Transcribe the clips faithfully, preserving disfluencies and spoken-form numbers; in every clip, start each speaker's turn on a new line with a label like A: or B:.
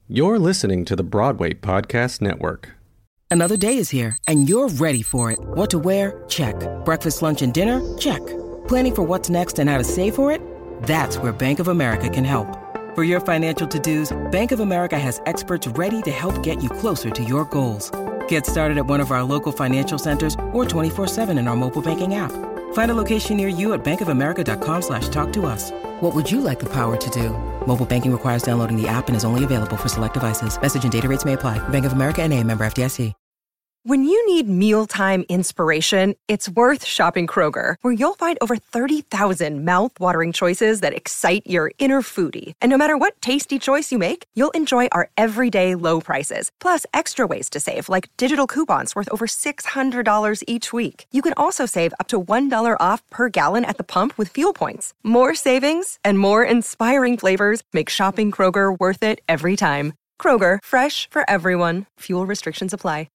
A: You're listening to the Broadway Podcast Network.
B: Another day is here, and you're ready for it. What to wear? Check. Breakfast, lunch, and dinner? Check. Planning for what's next and how to save for it? That's where Bank of America can help. For your financial to-dos, Bank of America has experts ready to help get you closer to your goals. Get started at one of our local financial centers or twenty-four seven in our mobile banking app. Find a location near you at bankofamerica.com slash talk to us. What would you like the power to do? Mobile banking requires downloading the app and is only available for select devices. Message and data rates may apply. Bank of America N A, member F D I C.
C: When you need mealtime inspiration, it's worth shopping Kroger, where you'll find over thirty thousand mouth-watering choices that excite your inner foodie. And no matter what tasty choice you make, you'll enjoy our everyday low prices, plus extra ways to save, like digital coupons worth over six hundred dollars each week. You can also save up to one dollar off per gallon at the pump with fuel points. More savings and more inspiring flavors make shopping Kroger worth it every time. Kroger, fresh for everyone. Fuel restrictions apply.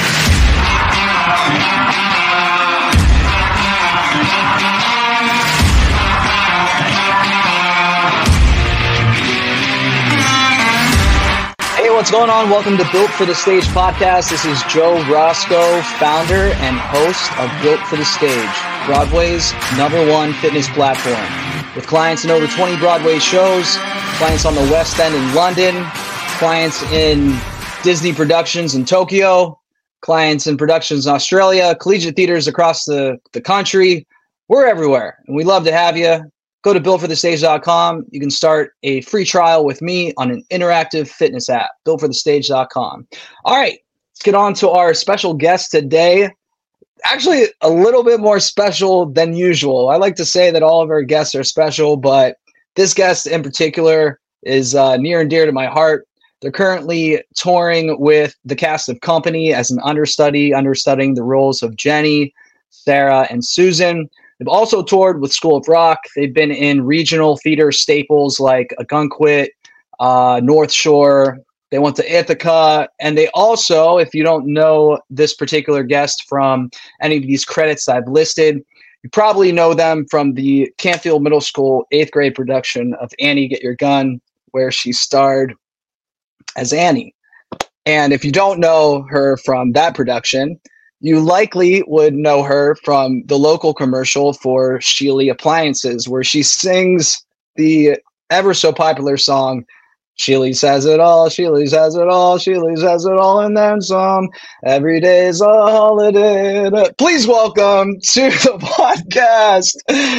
D: Hey, what's going on? Welcome to Built for the Stage podcast. This is Joe Roscoe, founder and host of Built for the Stage, Broadway's number one fitness platform. With clients in over twenty Broadway shows, clients on the West End in London, clients in Disney productions in Tokyo, clients in productions in Australia, collegiate theaters across the, the country. We're everywhere, and we love to have you. Go to built for the stage dot com. You can start a free trial with me on an interactive fitness app, built for the stage dot com. All right, let's get on to our special guest today. Actually, a little bit more special than usual. I like to say that all of our guests are special, but this guest in particular is uh, near and dear to my heart. They're currently touring with the cast of Company as an understudy, understudying the roles of Jenny, Sarah, and Susan. They've also toured with School of Rock. They've been in regional theater staples like Ogunquit, uh, North Shore. They went to Ithaca. And they also, if you don't know this particular guest from any of these credits I've listed, you probably know them from the Canfield Middle School eighth grade production of Annie, Get Your Gun, where she starred as Annie. And if you don't know her from that production, you likely would know her from the local commercial for Sheely Appliances, where she sings the ever so popular song, Sheely Says It All, Sheely Says It All, Sheely Says It All, and then some. Every day's a holiday. Please welcome to the podcast,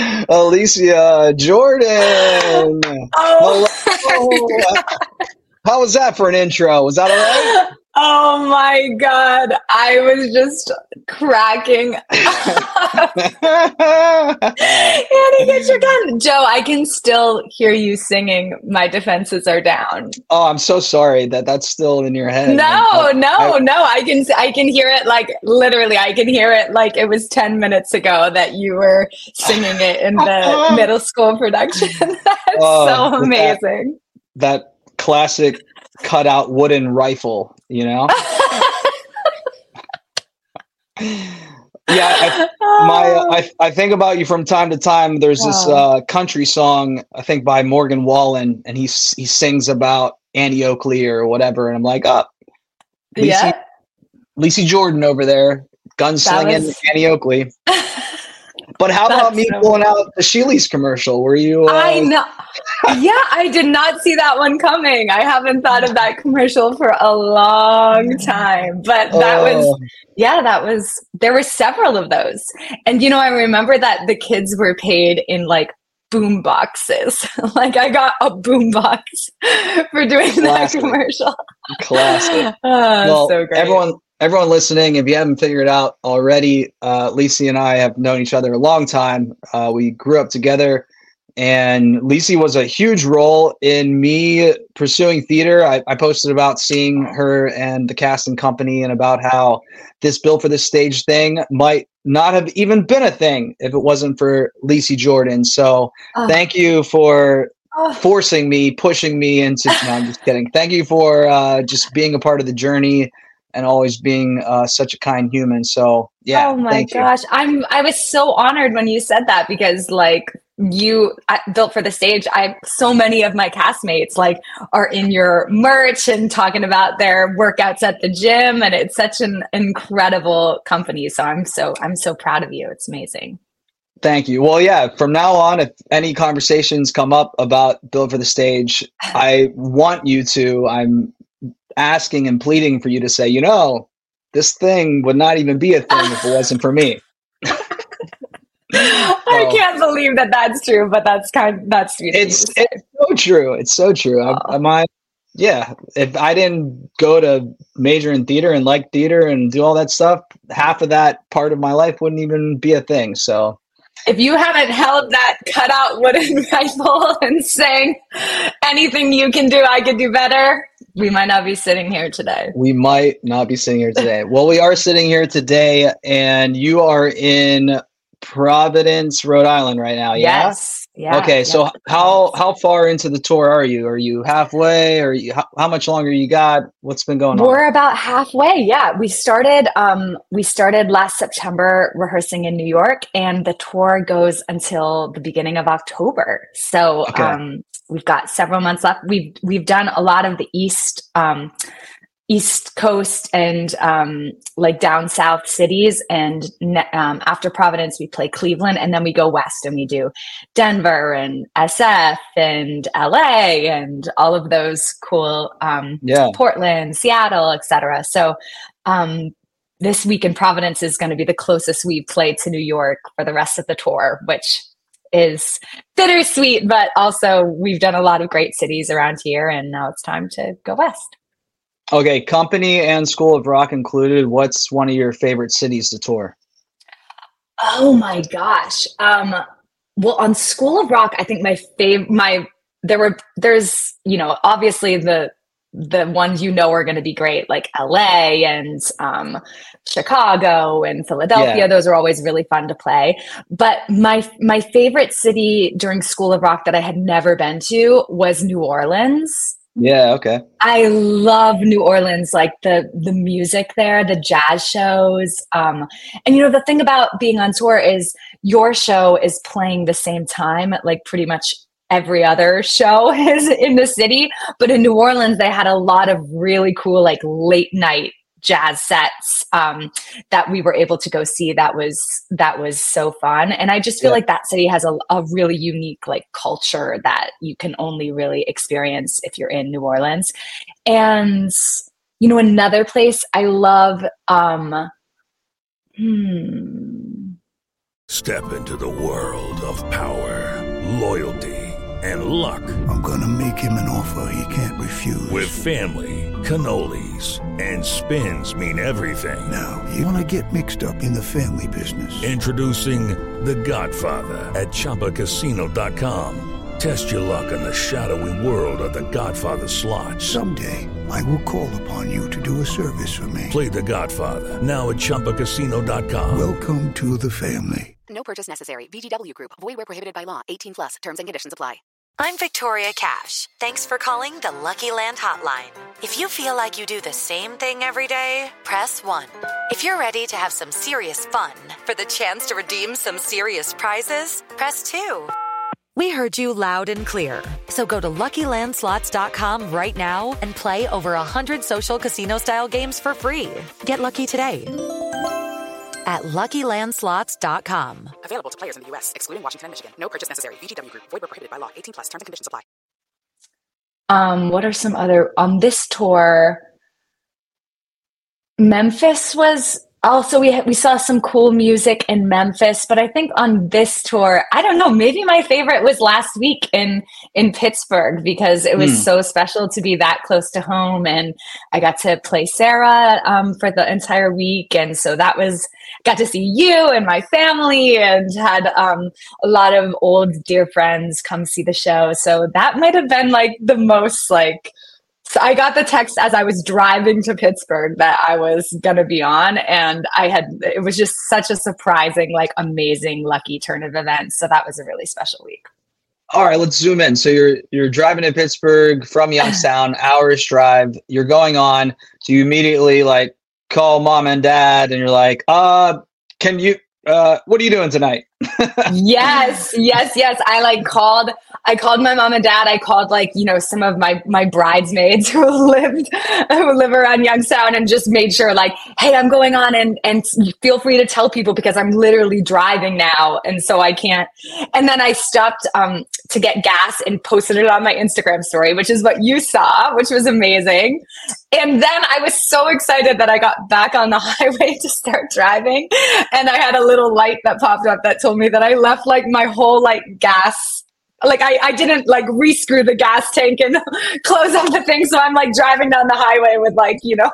D: Alicia Jordan.
E: Oh,
D: hello. How was that for an intro? Was that all right?
E: Oh my God. I was just cracking up. Annie, get your gun. Joe, I can still hear you singing My Defenses Are Down.
D: Oh, I'm so sorry that that's still in your head.
E: No,
D: I, I,
E: no,
D: I,
E: no. I can I can hear it like literally. I can hear it like it was ten minutes ago that you were singing it in the middle school production. That's
D: oh,
E: so amazing.
D: That, that classic cutout wooden rifle, you know? Yeah, I, my uh, I I think about you from time to time. There's this uh, country song, I think by Morgan Wallen, and he he sings about Annie Oakley or whatever, and I'm like, oh, Lacey,
E: yeah.
D: Lacey Jordan over there, gunslinging was... Annie Oakley. But how about me so pulling out the Sheely's commercial? Were you? Uh...
E: I know. Yeah, I did not see that one coming. I haven't thought of that commercial for a long time. But that oh. was, yeah, that was, there were several of those. And, you know, I remember that the kids were paid in like boom boxes. Like I got a boom box for doing Classic. that commercial.
D: Classic.
E: Oh,
D: well,
E: so great.
D: Everyone, everyone listening, if you haven't figured it out already, uh, Lacey and I have known each other a long time. Uh, we grew up together. And Lacey was a huge role in me pursuing theater. I, I posted about seeing her and the cast and company and about how this Built for the Stage thing might not have even been a thing if it wasn't for Lacey Jordan. So oh. thank you for oh. forcing me, pushing me into, no, I'm just kidding. Thank you for uh, just being a part of the journey and always being uh, such a kind human. So yeah.
E: Oh my gosh. You. I'm, I was so honored when you said that because like, you I, Built for the Stage, I so many of my castmates like are in your merch and talking about their workouts at the gym, and it's such an incredible company. So I'm so I'm so proud of you. It's amazing.
D: Thank you. Well, yeah, from now on, if any conversations come up about Built for the Stage, I want you to, I'm asking and pleading for you to say, you know, this thing would not even be a thing if it wasn't for me.
E: I
D: so,
E: can't believe that that's true, but that's kind of, that's sweet.
D: It's, it's so true. It's so true. I, I might, yeah, if I didn't go to major in theater and like theater and do all that stuff, half of that part of my life wouldn't even be a thing. So
E: if you haven't held that cutout wooden rifle and saying anything you can do, I could do better, we might not be sitting here today.
D: We might not be sitting here today. Well, we are sitting here today, and you are in Providence, Rhode Island right now. Yeah?
E: Yes. Yeah.
D: Okay.
E: Yes.
D: So how how far into the tour are you? Are you halfway? Or you, how, how much longer you got? What's been going on?
E: We're about halfway. Yeah. We started um we started last September rehearsing in New York, and the tour goes until the beginning of October. So okay. um we've got several months left. We've we've done a lot of the East um East Coast and um, like down south cities. And um, after Providence, we play Cleveland, and then we go west and we do Denver and S F and L A and all of those cool, um,
D: yeah.
E: Portland, Seattle, et cetera. So um, this week in Providence is going to be the closest we play to New York for the rest of the tour, which is bittersweet, but also we've done a lot of great cities around here, and now it's time to go west.
D: Okay, company and School of Rock included, what's one of your favorite cities to tour?
E: Oh my gosh. Um, well, on School of Rock, I think my fav my there were there's you know obviously the the ones you know are going to be great, like L A and um, Chicago and Philadelphia. Yeah. Those are always really fun to play. But my my favorite city during School of Rock that I had never been to was New Orleans.
D: Yeah, okay.
E: I love New Orleans, like the the music there, the jazz shows. Um, and, you know, the thing about being on tour is your show is playing the same time at like pretty much every other show is in the city. But in New Orleans, they had a lot of really cool, like late night jazz sets um, that we were able to go see. That was that was so fun. And I just feel yeah. like that city has a, a really unique like culture that you can only really experience if you're in New Orleans. And, you know, another place I love, um, hmm.
F: Step into the world of power, loyalty, and luck.
G: I'm gonna make him an offer he can't refuse.
F: With family, cannolis, and spins mean everything.
G: Now, you wanna get mixed up in the family business.
F: Introducing The Godfather at Chumba Casino dot com. Test your luck in the shadowy world of The Godfather slot.
G: Someday, I will call upon you to do a service for me.
F: Play The Godfather, now at Chumba Casino dot com.
G: Welcome to the family.
H: No purchase necessary. V G W Group. Void where prohibited by law. eighteen plus. Terms and conditions apply.
I: I'm Victoria Cash. Thanks for calling the Lucky Land Hotline. If you feel like you do the same thing every day, press one. If you're ready to have some serious fun for the chance to redeem some serious prizes, press two. We heard you loud and clear. So go to Lucky Land Slots dot com right now and play over one hundred social casino-style games for free. Get lucky today at Lucky Land Slots dot com.
H: Available to players in the U S, excluding Washington and Michigan. No purchase necessary. V G W Group. Void where prohibited by law. eighteen plus. Terms and conditions apply.
E: Um, what are some other on this tour? Memphis was also we we saw some cool music in Memphis, but I think on this tour, I don't know, maybe my favorite was last week in in Pittsburgh, because it was mm. so special to be that close to home, and I got to play Sarah um, for the entire week, and so that was got to see you and my family, and had um, a lot of old dear friends come see the show. So that might have been like the most like. So I got the text as I was driving to Pittsburgh that I was going to be on, and I had, it was just such a surprising, like amazing, lucky turn of events. So that was a really special week.
D: All right, let's zoom in. So you're, you're driving to Pittsburgh from Youngstown, hours drive, you're going on. So you immediately like call mom and dad and you're like, uh, can you, uh, what are you doing tonight?
E: yes, yes, yes. I like called, I called my mom and dad. I called like, you know, some of my, my bridesmaids who lived, who live around Youngstown, and just made sure like, hey, I'm going on, and, and feel free to tell people because I'm literally driving now. And so I can't. And then I stopped um, to get gas and posted it on my Instagram story, which is what you saw, which was amazing. And then I was so excited that I got back on the highway to start driving. And I had a little light that popped up that told me that I left like my whole like gas, like I, I didn't like re-screw the gas tank and close up the thing. So I'm like driving down the highway with like, you know,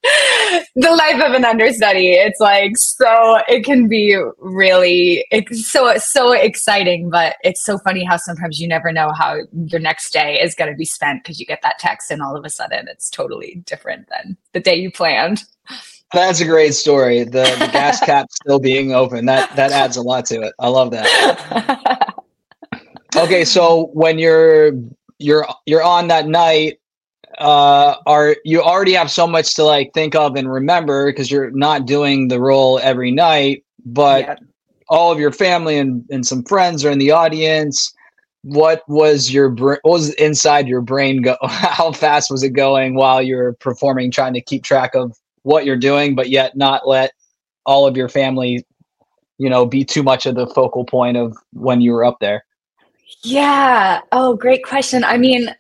E: the life of an understudy. It's like, so it can be really, it's so, so exciting, but it's so funny how sometimes you never know how your next day is going to be spent because you get that text and all of a sudden it's totally different than the day you planned.
D: That's a great story. The, the gas cap still being open. That that adds a lot to it. I love that. Okay, so when you're you're you're on that night, uh, are you already have so much to like think of and remember because you're not doing the role every night, but yeah. all of your family and, and some friends are in the audience. What was your what was inside your brain go? How fast was it going while you're performing, trying to keep track of what you're doing, but yet not let all of your family, you know, be too much of the focal point of when you were up there?
E: Yeah. Oh, great question. I mean,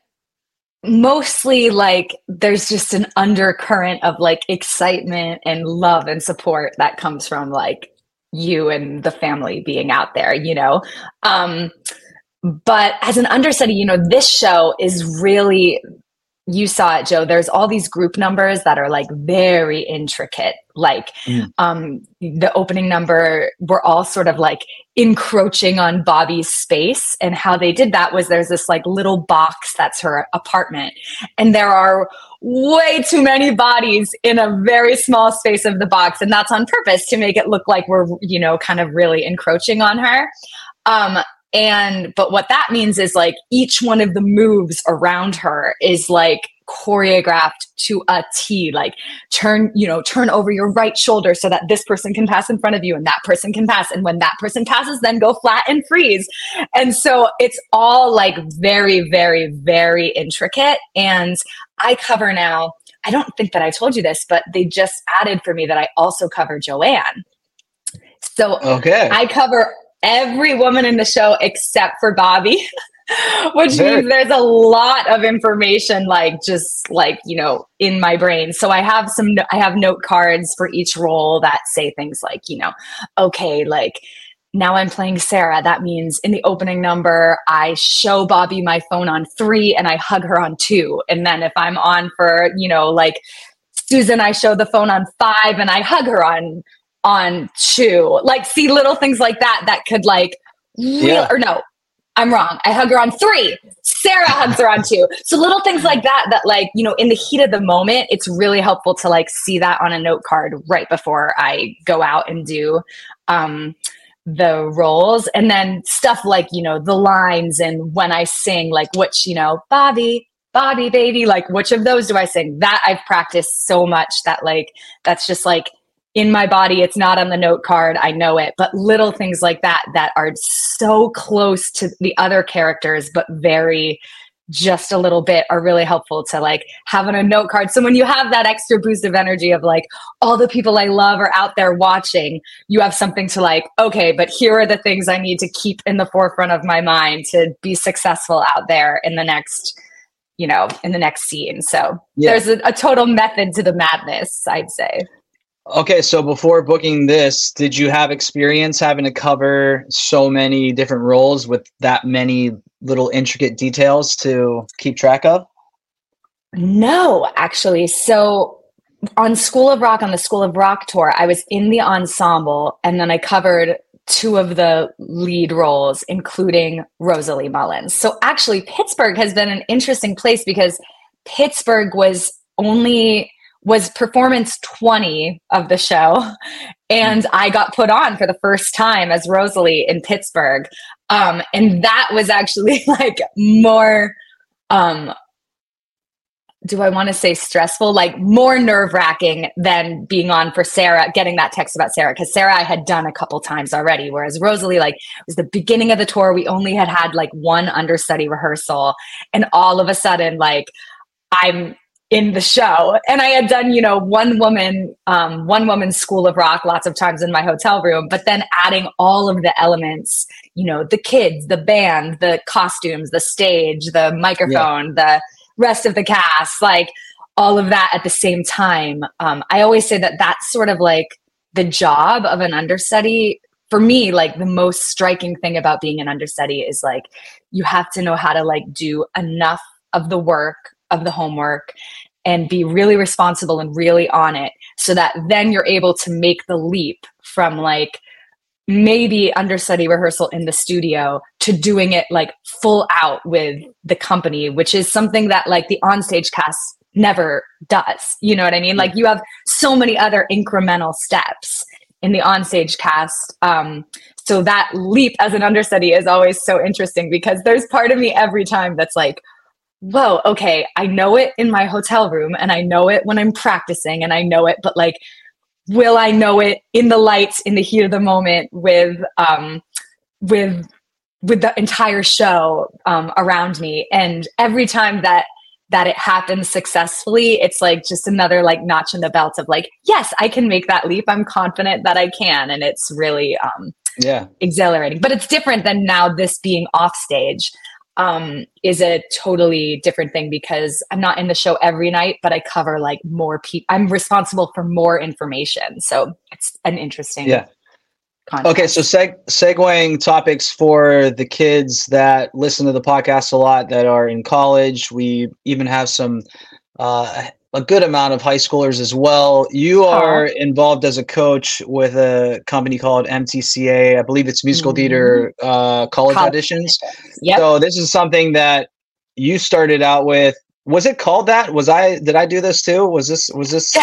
E: mostly like there's just an undercurrent of like excitement and love and support that comes from like you and the family being out there, you know? Um, but as an understudy, you know, this show is really, you saw it, Joe. There's all these group numbers that are like very intricate. Like mm. um, the opening number, we're all sort of like encroaching on Bobby's space. And how they did that was there's this like little box that's her apartment. And there are way too many bodies in a very small space of the box. And that's on purpose to make it look like we're, you know, kind of really encroaching on her. Um, And, but what that means is like each one of the moves around her is like choreographed to a T, like turn, you know, turn over your right shoulder so that this person can pass in front of you and that person can pass. And when that person passes, then go flat and freeze. And so it's all like very, very, very intricate. And I cover now, I don't think that I told you this, but they just added for me that I also cover Joanne. So okay. I cover every woman in the show except for Bobby, which Very. means there's a lot of information, like just like, you know, in my brain. So I have some, I have note cards for each role that say things like, you know, okay, like now I'm playing Sarah. That means in the opening number, I show Bobby my phone on three and I hug her on two. And then if I'm on for, you know, like Susan, I show the phone on five and I hug her on on two, like see little things like that, that could like, real, yeah. or no, I'm wrong. I hug her on three. Sarah hugs her on two. So little things like that, that like, you know, in the heat of the moment, it's really helpful to like see that on a note card right before I go out and do um, the roles. And then stuff like, you know, the lines and when I sing, like which, you know, Bobby, Bobby, baby, like which of those do I sing? That I've practiced so much that like, that's just like, in my body, it's not on the note card. I know it, but little things like that, that are so close to the other characters, but very just a little bit, are really helpful to like have on a note card. So when you have that extra boost of energy of like, all the people I love are out there watching, you have something to like, okay, but here are the things I need to keep in the forefront of my mind to be successful out there in the next, you know, in the next scene. So yeah. there's a, a total method to the madness, I'd say.
D: Okay, so before booking this, did you have experience having to cover so many different roles with that many little intricate details to keep track of?
E: No, actually. So on School of Rock, on the School of Rock tour, I was in the ensemble and then I covered two of the lead roles, including Rosalie Mullins. So actually, Pittsburgh has been an interesting place because Pittsburgh was only... was performance twenty of the show. And I got put on for the first time as Rosalie in Pittsburgh. Um, and that was actually like more, um, do I want to say stressful, like more nerve wracking than being on for Sarah, getting that text about Sarah. Cause Sarah, I had done a couple times already. Whereas Rosalie, like it was the beginning of the tour. We only had had like one understudy rehearsal, and all of a sudden, like I'm in the show, and I had done, you know, one woman, um, one woman School of Rock lots of times in my hotel room, but then adding all of the elements, you know, the kids, the band, the costumes, the stage, the microphone, yeah. the rest of the cast, like all of that at the same time. Um, I always say that that's sort of like the job of an understudy. For me, like the most striking thing about being an understudy is like, you have to know how to like do enough of the work, of the homework, and be really responsible and really on it, so that then you're able to make the leap from like maybe understudy rehearsal in the studio to doing it like full out with the company, which is something that like the onstage cast never does. You know what I mean? Like you have so many other incremental steps in the onstage cast. Um, so that leap as an understudy is always so interesting, because there's part of me every time that's like, whoa, okay, I know it in my hotel room, and I know it when I'm practicing, and I know it, but like, will I know it in the lights, in the heat of the moment, with um, with with the entire show um, around me? And every time that that it happens successfully, it's like just another like notch in the belt of like, yes, I can make that leap. I'm confident that I can, and it's really um,
D: yeah
E: exhilarating. But it's different than now. This being off stage um, is a totally different thing, because I'm not in the show every night, but I cover like more people. I'm responsible for more information. So it's an interesting
D: yeah.
E: context.
D: Okay. So seg- segueing topics for the kids that listen to the podcast a lot, that are in college. We even have some, uh, a good amount of high schoolers as well. You are oh. involved as a coach with a company called M T C A. I believe it's musical mm-hmm. theater uh, college, college auditions. Yep. So this is something that you started out with. Was it called that? Was I? Did I do this too? Was this? Was this?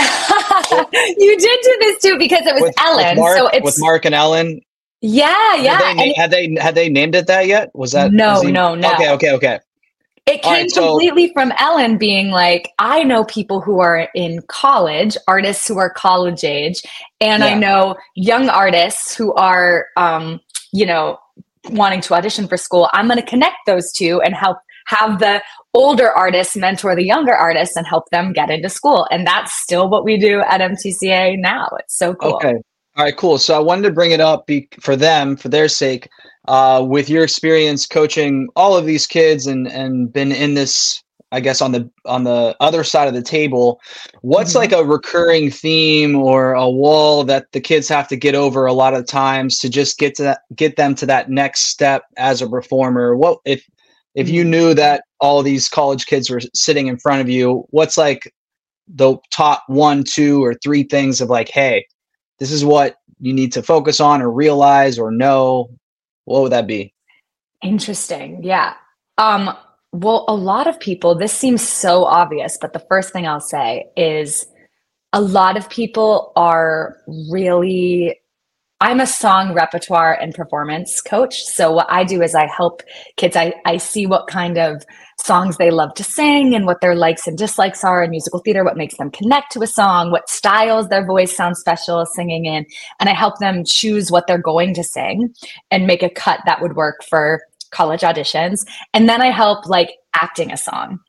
E: You did do this too, because it was
D: with,
E: Ellen.
D: With Mark,
E: so it's
D: with Mark and Ellen.
E: Yeah, yeah.
D: Had they, had they had they named it that yet? Was that?
E: No,
D: was he,
E: no, no.
D: Okay, okay, okay.
E: It came right, so, completely from Ellen being like, I know people who are in college, artists who are college age, and yeah. I know young artists who are, um, you know, wanting to audition for school. I'm going to connect those two and help have the older artists mentor the younger artists and help them get into school. And that's still what we do at M T C A now. It's so cool.
D: Okay. All right, cool. So I wanted to bring it up be- for them, for their sake. Uh, with your experience coaching all of these kids and and been in this, I guess, on the on the other side of the table, what's mm-hmm. like a recurring theme or a wall that the kids have to get over a lot of times to just get to that, get them to that next step as a performer? What if if you knew that all these college kids were sitting in front of you, what's like the top one, two, or three things of like, hey, this is what you need to focus on or realize or know? What would that be?
E: Interesting. Yeah. Um, well, a lot of people, this seems so obvious, but the first thing I'll say is a lot of people are really, I'm a song repertoire and performance coach. So what I do is I help kids, I, I see what kind of songs they love to sing and what their likes and dislikes are in musical theater, what makes them connect to a song, what styles their voice sounds special singing in. And I help them choose what they're going to sing and make a cut that would work for college auditions. And then I help like acting a song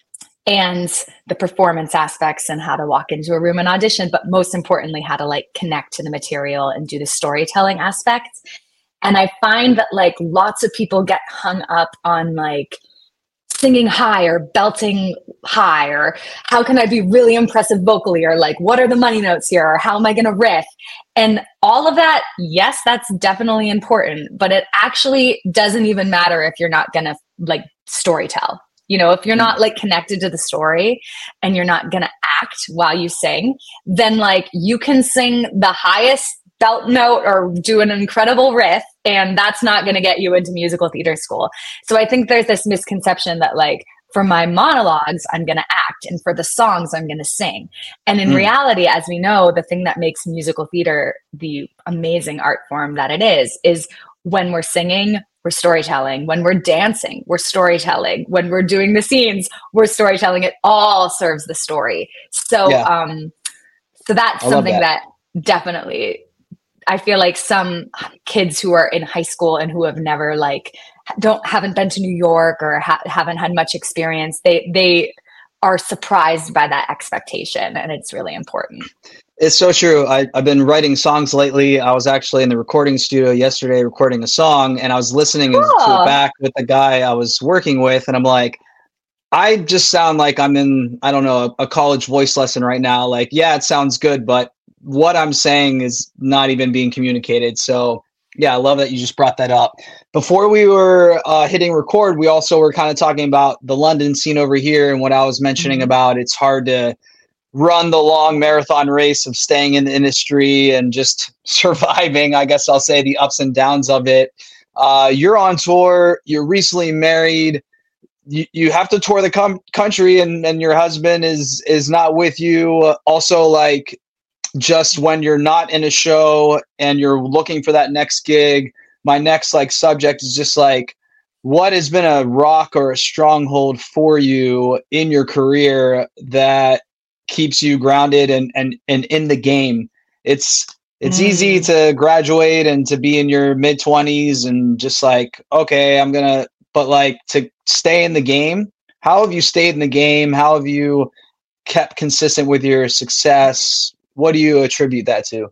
E: and the performance aspects and how to walk into a room and audition, but most importantly, how to like connect to the material and do the storytelling aspect. And I find that like lots of people get hung up on like singing high or belting high, or how can I be really impressive vocally, or like, what are the money notes here, or how am I going to riff? And all of that, yes, that's definitely important, but it actually doesn't even matter if you're not going to like storytell. You know, if you're not like connected to the story and you're not going to act while you sing, then like you can sing the highest belt note or do an incredible riff, and that's not going to get you into musical theater school. So I think there's this misconception that like for my monologues, I'm going to act, and for the songs, I'm going to sing. And in mm. reality, as we know, the thing that makes musical theater the amazing art form that it is, is when we're singing, we're storytelling. When we're dancing, we're storytelling. When we're doing the scenes, we're storytelling. It all serves the story. So, yeah. um, so that's I something that. that definitely, I feel like some kids who are in high school and who have never like, don't, haven't been to New York or ha- haven't had much experience, they, they are surprised by that expectation. And it's really important.
D: It's so true. I, I've been writing songs lately. I was actually in the recording studio yesterday recording a song, and I was listening cool. to it back with the guy I was working with. And I'm like, I just sound like I'm in, I don't know, a, a college voice lesson right now. Like, yeah, it sounds good, but what I'm saying is not even being communicated. So yeah, I love that you just brought that up. Before we were uh, hitting record, we also were kind of talking about the London scene over here. And what I was mentioning mm-hmm. about it's hard to run the long marathon race of staying in the industry and just surviving, I guess I'll say, the ups and downs of it. Uh, you're on tour, you're recently married, you, you have to tour the com- country and, and your husband is, is not with you. Uh, also, like, just when you're not in a show and you're looking for that next gig, my next like subject is just like, what has been a rock or a stronghold for you in your career that keeps you grounded and, and, and in the game? It's, it's mm. easy to graduate and to be in your mid twenties and just like, okay, I'm going to, but like to stay in the game. How have you stayed in the game? How have you kept consistent with your success? What do you attribute that to?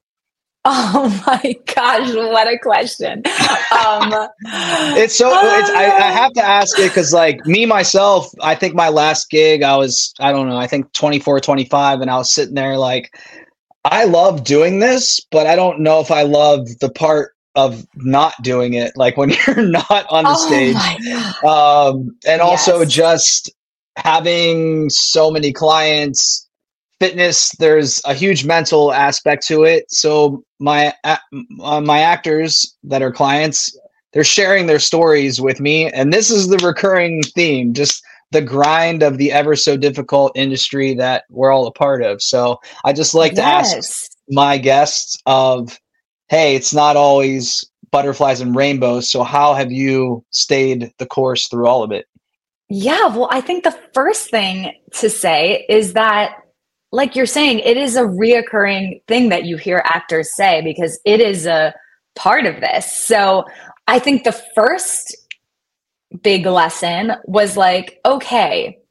E: Oh my gosh, what a question. Um,
D: it's so, it's, I, I have to ask it because like me, myself, I think my last gig, I was, I don't know, I think twenty-four, twenty-five. And I was sitting there like, I love doing this, but I don't know if I love the part of not doing it. Like when you're not on the
E: oh
D: stage. Um, and
E: yes.
D: also just having so many clients. Fitness, there's a huge mental aspect to it. So my uh, my actors that are clients, they're sharing their stories with me. And this is the recurring theme, just the grind of the ever so difficult industry that we're all a part of. So I just like yes. to ask my guests of, hey, it's not always butterflies and rainbows. So how have you stayed the course through all of it?
E: Yeah, well, I think the first thing to say is that, like you're saying, it is a reoccurring thing that you hear actors say because it is a part of this. So I think the first big lesson was like, okay,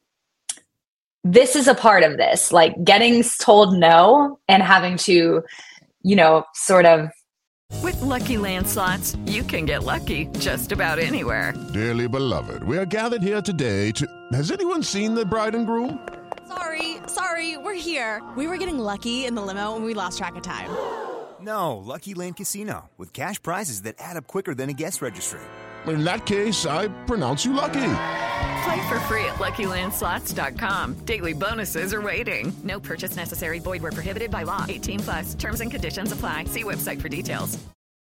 E: this is a part of this, like getting told no and having to, you know, sort of.
J: With Lucky Land Slots, you can get lucky just about anywhere.
K: Dearly beloved, we are gathered here today to. Has anyone seen the bride and groom?
L: Sorry, sorry, we're here. We were getting lucky in the limo and we lost track of time.
M: No, Lucky Land Casino, with cash prizes that add up quicker than a guest registry.
K: In that case, I pronounce you lucky.
J: Play for free at Lucky Land Slots dot com. Daily bonuses are waiting. No purchase necessary. Void where prohibited by law. eighteen plus. Terms and conditions apply. See website for details.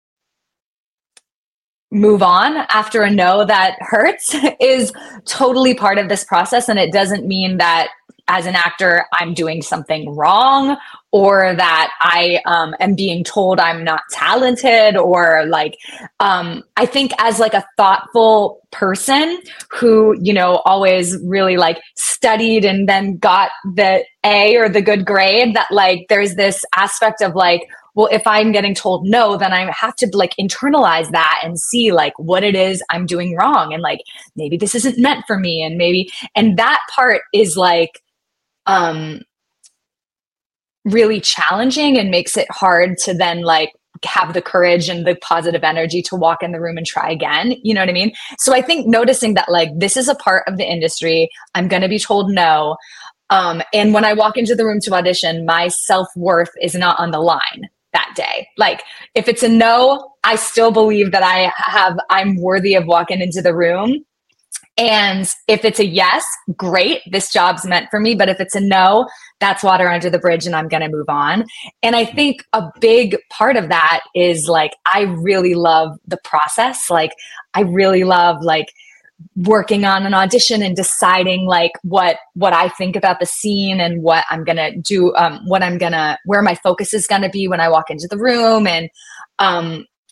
E: Move on after a no that hurts is totally part of this process. And it doesn't mean that as an actor, I'm doing something wrong or that I um, am being told I'm not talented or like, um, I think as like a thoughtful person who, you know, always really like studied and then got the A or the good grade, that like, there's this aspect of like, well, if I'm getting told no, then I have to like internalize that and see like what it is I'm doing wrong. And like, maybe this isn't meant for me. And maybe, and that part is like, um, really challenging and makes it hard to then like have the courage and the positive energy to walk in the room and try again. You know what I mean? So I think noticing that like, this is a part of the industry, I'm going to be told no. Um, and when I walk into the room to audition, my self-worth is not on the line that day. Like if it's a no, I still believe that I have, I'm worthy of walking into the room. And if it's a yes, great, this job's meant for me. But if it's a no, that's water under the bridge and I'm going to move on. And I think a big part of that is like, I really love the process. Like I really love like working on an audition and deciding like what, what I think about the scene and what I'm going to do, um, what I'm going to, where my focus is going to be when I walk into the room. And, um,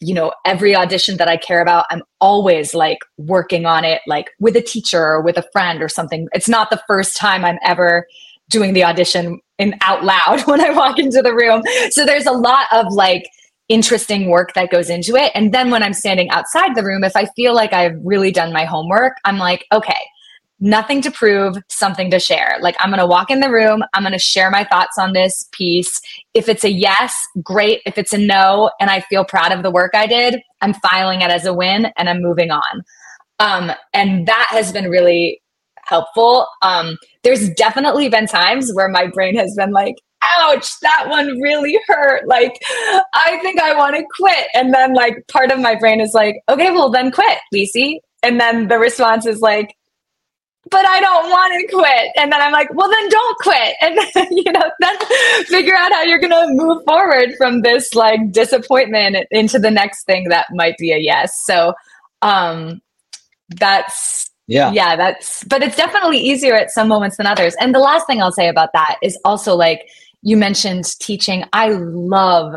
E: you know, every audition that I care about, I'm always like working on it, like with a teacher or with a friend or something. It's not the first time I'm ever doing the audition in out loud when I walk into the room. So there's a lot of like interesting work that goes into it. And then when I'm standing outside the room, if I feel like I've really done my homework, I'm like, okay, nothing to prove, something to share. Like I'm going to walk in the room, I'm going to share my thoughts on this piece. If it's a yes, great. If it's a no, and I feel proud of the work I did, I'm filing it as a win and I'm moving on. Um, and that has been really helpful. Um, there's definitely been times where my brain has been like, ouch, that one really hurt. Like, I think I want to quit. And then like part of my brain is like, okay, well then quit, Lisi. And then the response is like, but I don't want to quit. And then I'm like, well, then don't quit. And then, you know, then figure out how you're going to move forward from this like disappointment into the next thing that might be a yes. So um, that's, yeah, yeah, that's, but it's definitely easier at some moments than others. And the last thing I'll say about that is also like you mentioned teaching. I love,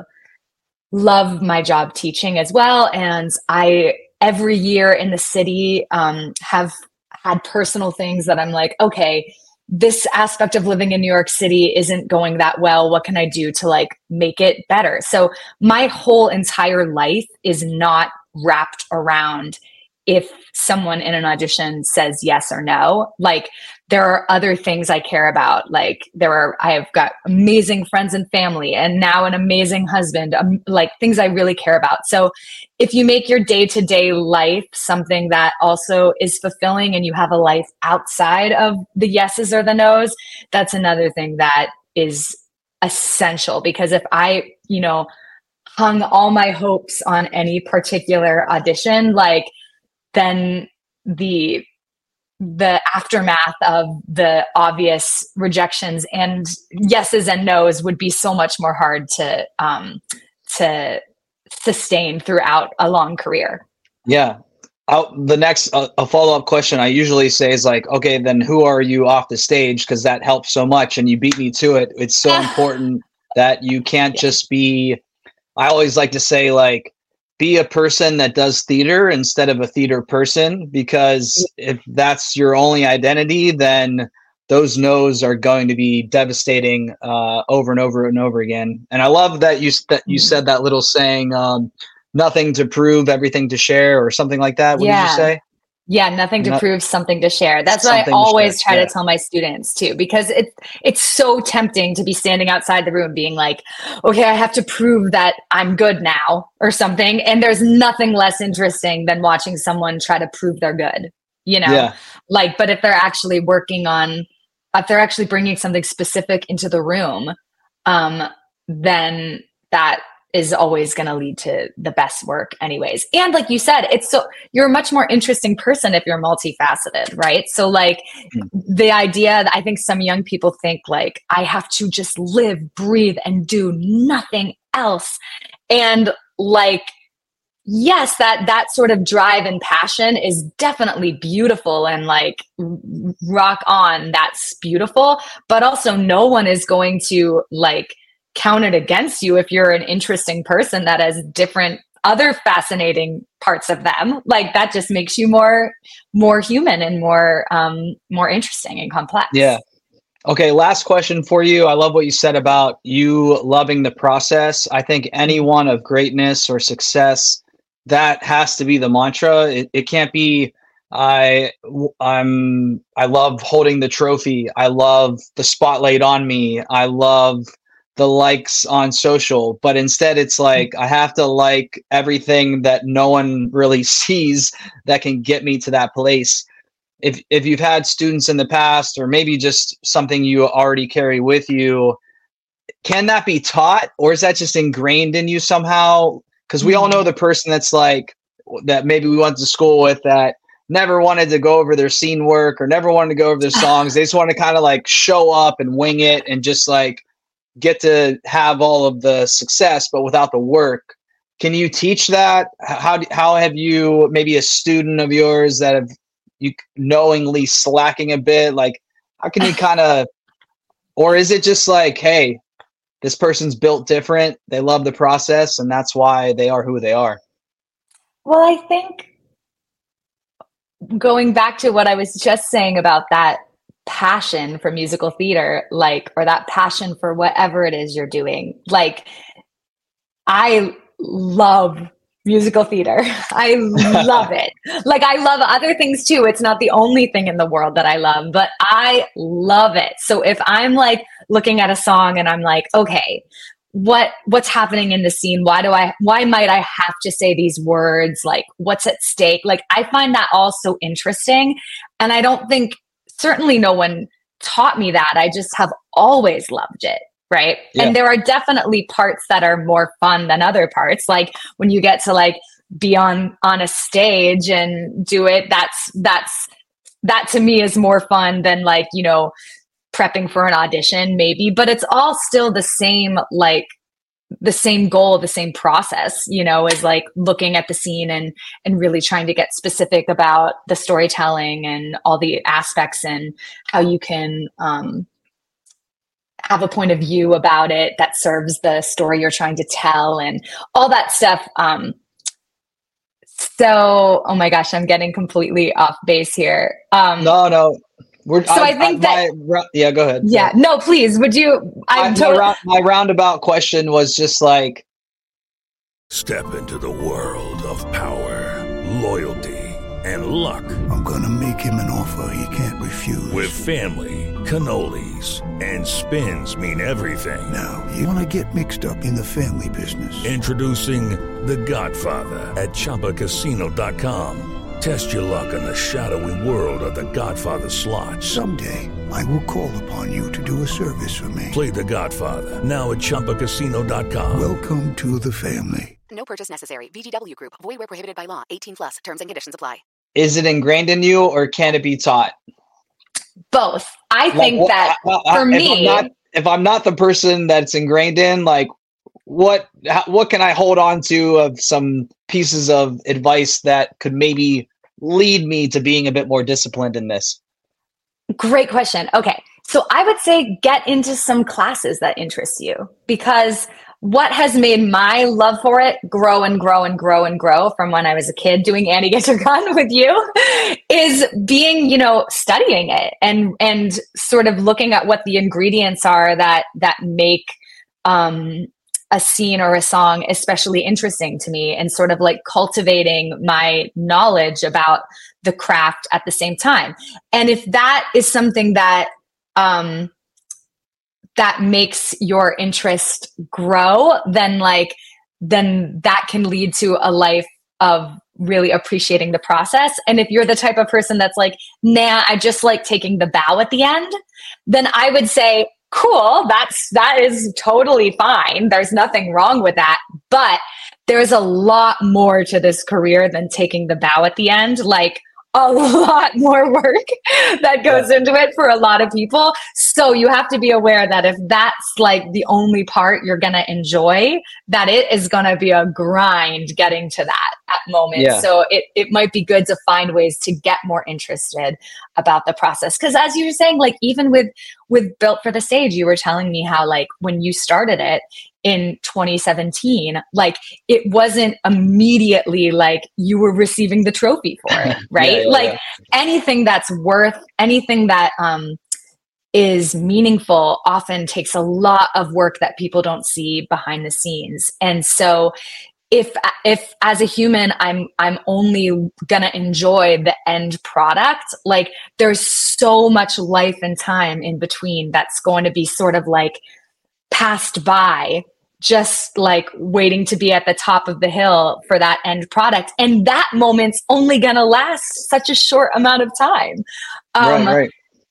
E: love my job teaching as well. And I, every year in the city um, have had personal things that I'm like, okay, this aspect of living in New York City isn't going that well. What can I do to like make it better? So my whole entire life is not wrapped around if someone in an audition says yes or no. Like there are other things I care about. Like there are, I have got amazing friends and family and now an amazing husband, um, like things I really care about. So if you make your day-to-day life something that also is fulfilling and you have a life outside of the yeses or the nos, that's another thing that is essential. Because if I, you know, hung all my hopes on any particular audition, like then the the aftermath of the obvious rejections and yeses and nos would be so much more hard to um, to sustain throughout a long career.
D: Yeah. I'll, the next uh, a follow-up question I usually say is like, okay, then who are you off the stage? Because that helps so much, and you beat me to it. It's so important that you can't yeah. just be. I always like to say like, be a person that does theater instead of a theater person, because if that's your only identity, then those no's are going to be devastating uh, over and over and over again. And I love that you that you said that little saying, um, nothing to prove, everything to share, or something like that. What yeah. did you say?
E: Yeah, nothing to Not, prove, something to share. That's what I always try yeah. to tell my students too, because it's it's so tempting to be standing outside the room being like, okay, I have to prove that I'm good now or something. And there's nothing less interesting than watching someone try to prove they're good, you know? Yeah. Like, but if they're actually working on, if they're actually bringing something specific into the room, um, then that is always going to lead to the best work anyways. And like you said, it's so you're a much more interesting person if you're multifaceted, right? So like mm-hmm. the idea that I think some young people think like, I have to just live, breathe, and do nothing else. And like, yes, that, that sort of drive and passion is definitely beautiful and like rock on. That's beautiful, but also no one is going to like count it against you if you're an interesting person that has different other fascinating parts of them. Like that just makes you more more human and more um more interesting and complex.
D: Yeah. Okay, last question for you. I love what you said about you loving the process. I think anyone of greatness or success, that has to be the mantra. It, it can't be I I'm I love holding the trophy. I love the spotlight on me. I love the likes on social, but instead it's like, I have to like everything that no one really sees that can get me to that place. If, if you've had students in the past, or maybe just something you already carry with you, can that be taught, or is that just ingrained in you somehow? Cause we all know the person that's like, that maybe we went to school with that never wanted to go over their scene work or never wanted to go over their songs. They just want to kind of like show up and wing it and just like, get to have all of the success, but without the work. Can you teach that? How how have you, maybe a student of yours that have you knowingly slacking a bit? Like, how can you kind of, or is it just like, hey, this person's built different. They love the process, and that's why they are who they are.
E: Well, I think going back to what I was just saying about that passion for musical theater, like, or that passion for whatever it is you're doing, like, I love musical theater. I love it. Like, I love other things too. It's not the only thing in the world that I love, but I love it. So if I'm like looking at a song and I'm like, okay, what what's happening in the scene? Why do I why might I have to say these words? Like, what's at stake? Like, I find that all so interesting. And I don't think, certainly no one taught me that. I just have always loved it. Right. Yeah. And there are definitely parts that are more fun than other parts. Like when you get to like be on, on a stage and do it, that's, that's, that to me is more fun than like, you know, prepping for an audition maybe, but it's all still the same, like the same goal, the same process, you know, is like looking at the scene and, and really trying to get specific about the storytelling and all the aspects and how you can, um, have a point of view about it that serves the story you're trying to tell and all that stuff. Um, so, oh my gosh, I'm getting completely off base here. Um,
D: no, no. We're,
E: so I, I think I,
D: that, my, yeah, go ahead.
E: Yeah, no, please. Would you, I'm
D: my,
E: totally-
D: my, round, my roundabout question was just like,
F: step into the world of power, loyalty, and luck.
G: I'm gonna make him an offer he can't refuse.
F: With family, cannolis, and spins mean everything.
G: Now, you wanna get mixed up in the family business.
F: Introducing The Godfather at Chumba Casino dot com. Test your luck in the shadowy world of The Godfather slot.
G: Someday, I will call upon you to do a service for me.
F: Play The Godfather now at Chumba Casino dot com.
G: Welcome to the family.
H: No purchase necessary. V G W Group. Void where prohibited by law. eighteen plus. Terms and conditions apply.
D: Is it ingrained in you or can it be taught?
E: Both. I
D: like,
E: think
D: what,
E: that
D: uh, uh,
E: for
D: if
E: me,
D: I'm not, if I'm not the person that's ingrained in, like what, what can I hold on to of some pieces of advice that could maybe lead me to being a bit more disciplined in this?
E: Great question. Okay. So I would say get into some classes that interest you, because what has made my love for it grow and grow and grow and grow from when I was a kid doing Annie Get Your Gun with you is being, you know, studying it and, and sort of looking at what the ingredients are that, that make, um, a scene or a song especially interesting to me, and sort of like cultivating my knowledge about the craft at the same time. And if that is something that, um, that makes your interest grow, then like, then that can lead to a life of really appreciating the process. And if you're the type of person that's like, nah, I just like taking the bow at the end, then I would say, cool, that's, that is totally fine. There's nothing wrong with that. But there's a lot more to this career than taking the bow at the end. Like, a lot more work that goes into it for a lot of people. So you have to be aware that if that's like the only part you're going to enjoy, that it is going to be a grind getting to that at moments. Yeah. So it, it might be good to find ways to get more interested about the process. Cause as you were saying, like even with, with Built for the Stage, you were telling me how like when you started it in twenty seventeen, like it wasn't immediately like you were receiving the trophy for it, right? yeah, yeah, like yeah. anything that's worth, anything that um, is meaningful often takes a lot of work that people don't see behind the scenes. And so if, if as a human, I'm, I'm only gonna enjoy the end product, like there's so much life and time in between that's going to be sort of like passed by, just like waiting to be at the top of the hill for that end product. And that moment's only going to last such a short amount of time. Um, right, right.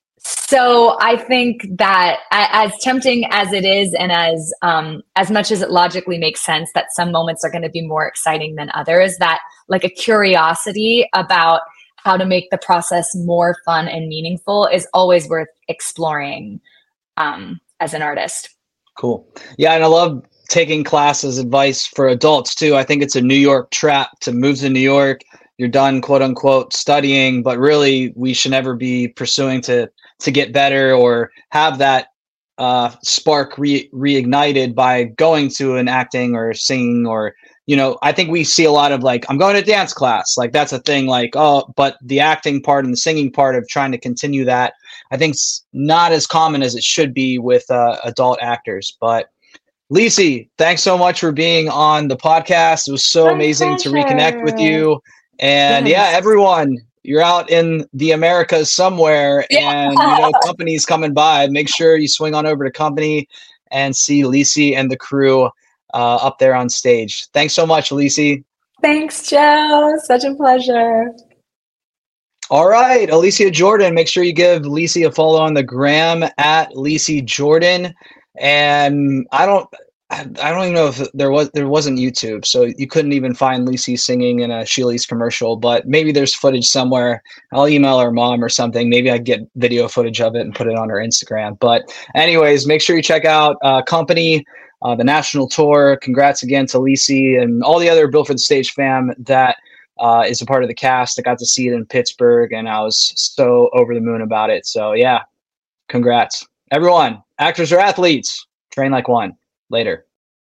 E: So I think that as tempting as it is, and as, um, as much as it logically makes sense that some moments are going to be more exciting than others, that like a curiosity about how to make the process more fun and meaningful is always worth exploring, um, as an artist.
D: Cool. Yeah. And I love taking classes advice for adults too. I think it's a New York trap to move to New York. You're done, quote unquote, studying, but really we should never be pursuing to, to get better or have that uh, spark re- reignited by going to an acting or singing or you know, I think we see a lot of like, I'm going to dance class. Like that's a thing like, oh, but the acting part and the singing part of trying to continue that, I think it's not as common as it should be with uh, adult actors. But Lisi, thanks so much for being on the podcast. It was so My amazing pleasure. to reconnect with you. And yes. yeah, everyone, you're out in the Americas somewhere yeah. and, you know, Company's coming by. Make sure you swing on over to Company and see Lisi and the crew uh, up there on stage. Thanks so much, Lisi.
E: Thanks, Joe. Such a pleasure.
D: All right, Alicia Jordan. Make sure you give Lisi a follow on the gram at Lisi Jordan. And I don't, I don't even know if there was, there wasn't YouTube, so you couldn't even find Lisi singing in a Sheely's commercial, but maybe there's footage somewhere. I'll email her mom or something. Maybe I get video footage of it and put it on her Instagram. But anyways, make sure you check out uh, Company, uh, the national tour. Congrats again to Lisi and all the other Built for the Stage fam that uh, is a part of the cast. I got to see it in Pittsburgh and I was so over the moon about it. So yeah, congrats. Everyone, actors or athletes, train like one. Later.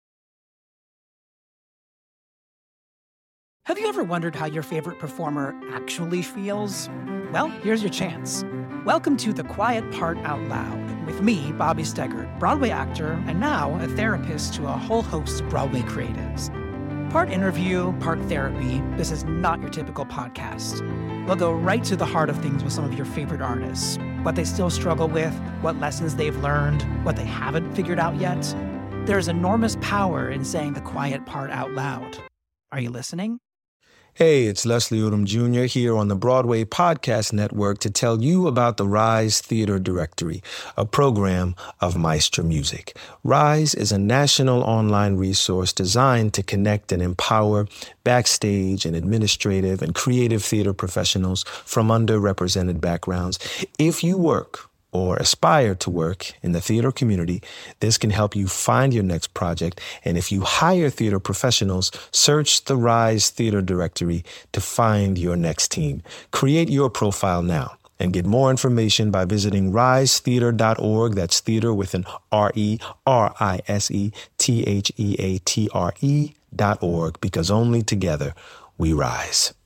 N: Have you ever wondered how your favorite performer actually feels? Well, here's your chance. Welcome to The Quiet Part Out Loud with me, Bobby Steggert, Broadway actor and now a therapist to a whole host of Broadway creatives. Part interview, part therapy, this is not your typical podcast. We'll go right to the heart of things with some of your favorite artists, what they still struggle with, what lessons they've learned, what they haven't figured out yet. There's enormous power in saying the quiet part out loud. Are you listening?
O: Hey, it's Leslie Odom Junior here on the Broadway Podcast Network to tell you about the Rise Theater Directory, a program of Maestro Music. Rise is a national online resource designed to connect and empower backstage and administrative and creative theater professionals from underrepresented backgrounds. If you work or aspire to work in the theater community, this can help you find your next project. And if you hire theater professionals, search the Rise Theater Directory to find your next team. Create your profile now and get more information by visiting rise theater dot org. That's theater with an R E R I S E T H E A T R E dot org, because only together we rise.